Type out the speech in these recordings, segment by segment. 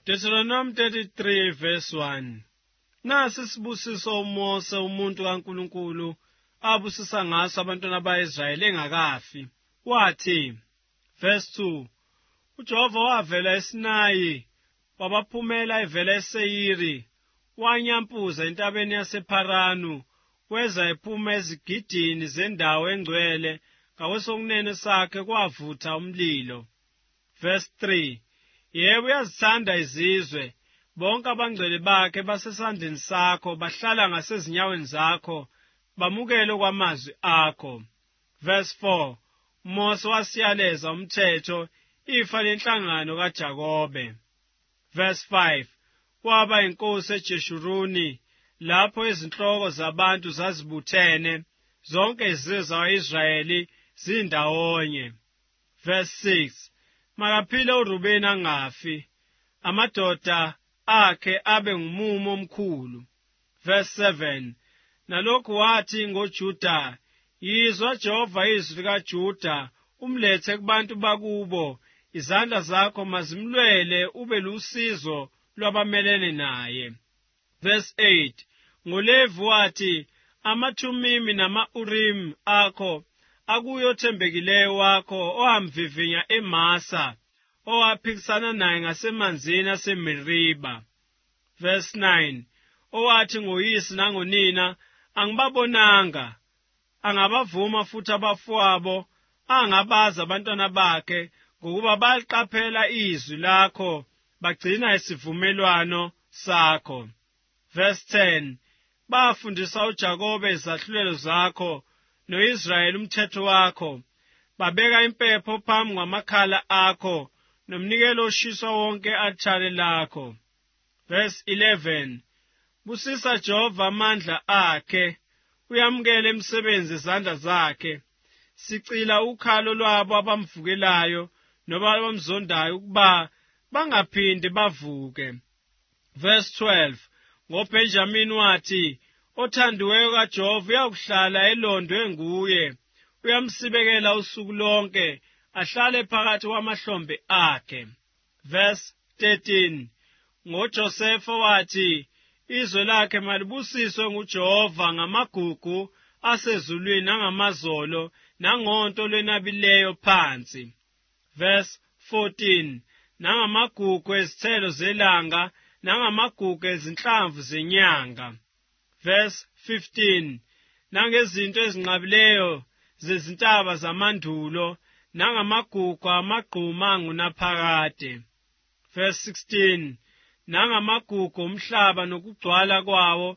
Deuteronomy 33 verse 1. Nasi sibusiso uMose umuntu kaNkulunkulu abusisa ngaso abantwana bakaIsrayeli engakafi. Wathi, verse 2, uJehova wavela eSinayi, wabaphumela evela eSeyiri, wanyampuza entabeni yasePharanu, weza ephuma ezigidini zendawo engcwele, ngakwesokunene sakhe kwavutha umlilo. Verse 3, yebo uyazithanda izizwe, bonke abangcwele bakhe basesandleni sakho, bahlala ngasezinyaweni zakho, bamukele kwamazwi akho. Verse 4, uMose wasiyaleza umthetho, ifa lenhlangano kaJakobe. Verse 5, kwaba inkosi eJeshuruni, lapho izinhloko zabantu zazibuthene, zonke izizwe zaka-Israyeli zindawonye. Verse 6, makaphile uRubeni angafi, amadoda akhe abe ngumumo omkhulu. Verse 7, nalokhu wathi ngoJuda, yizwa Jehova izwi likaJuda, umlethe kubantu bakubo, izandla zakho mazimlwele ube lusizo lwabamelene naye. Verse 8, ngoLevi wathi, amaThumimi nama-Urimi akho akuyo othembekileyo wakho, ohamvivinya eMasa, owaphikisana naye ngasemanzini aseMeriba. Verse 9, owathi ngoyise nangonina, angibabonanga, angabavuma futhi abafowabo, angabaza abantwana bakhe, ngokuba baliqaphela izwi lakho, bagcina isivumelwano sakho. Verse 10, bafundisa uJakobe izahlulelo zakho, no-Israyeli umthetho wakho, babeka impepho phambi kwamakhala akho, nomnikelo oshiswa wonke alithare lakho. Verse 11, busisa Jehova amandla akhe, uyamukele imisebenzi izandla zakhe, sicila ukhalo lwabo abamvukelayo, noba abamzondayo ukuba bangaphindi bavuke. Verse 12, ngoBenjamini wathi, othandiweyo kaJehova uyakuhlala elondwe nguye, uyamsibekela usuku lonke, ahlale phakathi kwamahlombe akhe. Verse 13, ngoJosefa wathi, izwe lakhe malibusiswe nguJehova ngamagugu asezulwini nangamazolo, nangonto lwenabileyo phansi. Verse 14, nangamagugu ezithelo zelanga, nangamagugu ezinhlamvu zenyanga. Verse 15, nangezinto ezinqabileyo zezintaba zamandulo, nangamagugu amagquma angunaphakade. Verse 16, nangamagugu omhlaba nokugcwala kwawo,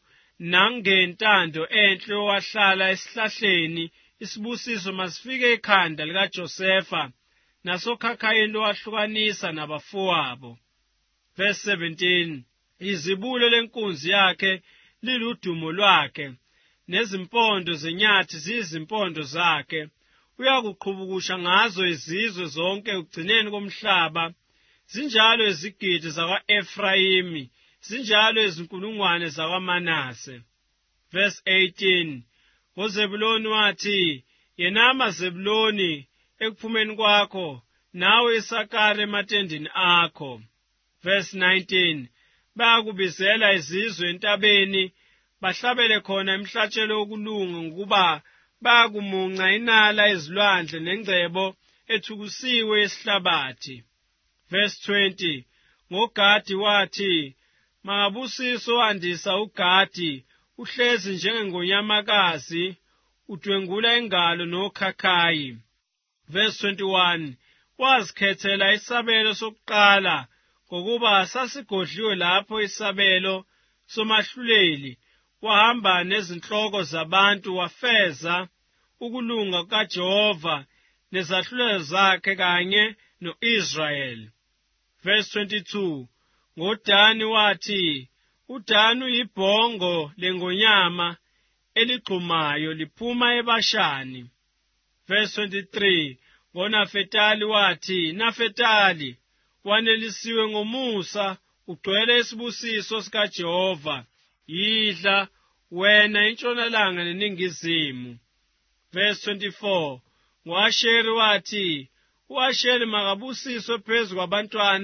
nangentando enhle owahlala esihlahleni, isibusiso masifike ekhanda likaJosefa, nasokhakhayini lowahlukanisa nabafowabo. Verse 17, izibulo lenkunzi yakhe liludumo lwakhe, nezimpondo zenyathi ziyizimpondo zakhe, uyakuqhubukusha ngazo izizwe zonke ekugcineni komhlaba, zinjalo izigidi zakwa-Efrayimi, zinjalo izinkulungwane zakwaManase. Verse 18, ngoZebuloni wathi, yenama Zebuloni ekuphumeni kwakho, nawe Isakari ematendeni akho. Verse 19, bayakubizela izizwe entabeni, bahlabele khona imhlatshelo yokulunga, ngokuba bayakumunca inala ezilwandle nengcebo ethukusiwe yesihlabathi. Verse 20, ngoGadi wathi, makabusiso wandisa uGadi, uhlezi njengengonyamakazi, udwengula ingalo nokhakhayi. Verse 21, wazikhethela isabelo sokuqala, ngokuba sasigodliwe lapho isabelo somahluleli, wahamba nezinhloko zabantu, wafeza ukulunga kukaJehova nezahlulelo zakhe kanye no-Israyeli. Verse 22, ngoDani wathi, uDani uyibhongo lengonyama eligxumayo, liphuma eBashani. Verse 23, ngoNafetali wathi, Nafetali, wanelisiwe ngomusa, ugcwele isibusiso sikaJehova, yidla wena intshonalanga neningizimu. Verse 24, ngo-Asheri wathi, u-Asheri makabusiswe phezu kwabantwana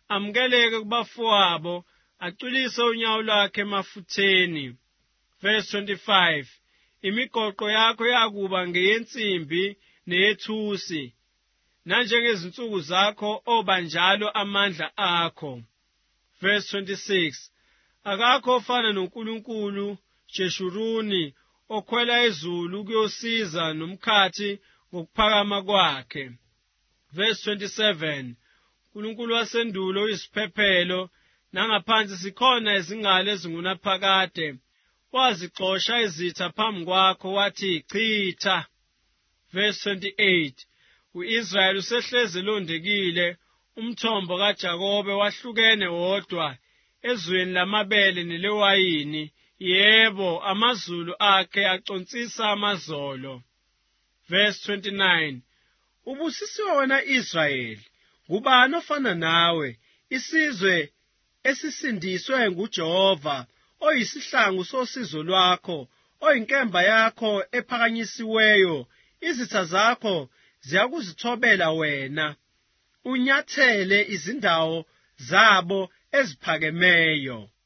amukeleke kubafowabo, acwilise unyawo lwakhe emafutheni. Verse 25. Imigoqo yakho yakuba ngeyensimbi neyethusi, nanjengezinsuku zakho obanjalo amandla akho. Verse 26. Akakho ofana noNkulunkulu Jeshuruni, okhwela ezulu ukuyosiza nomkhathi ngokuphakama kwakhe. Verse 27. uNkulunkulu wasendulo uyisiphephelo, nangaphansi sikhona izingalo ezingunaphakade. Wazixosha izitha phambi kwakho, wathi chitha. Verse 28. U-Israyeli usehlezi elondekile, umthombo kaJakobe wahlukene wodwa, ezweni lamabele nelewayini. Yebo, amazulu akhe aconsisa amazolo. Verse 29. Ubusisiwe wena Israyeli, ngubani ofana nawe, isizwe esisindiswe nguJehova, oyisihlangu sosizo lwakho, oyinkemba yakho ephakanyisiweyo. Izitha zakho ziyakuzithobela wena, unyathele izindawo zabo eziphakemeyo.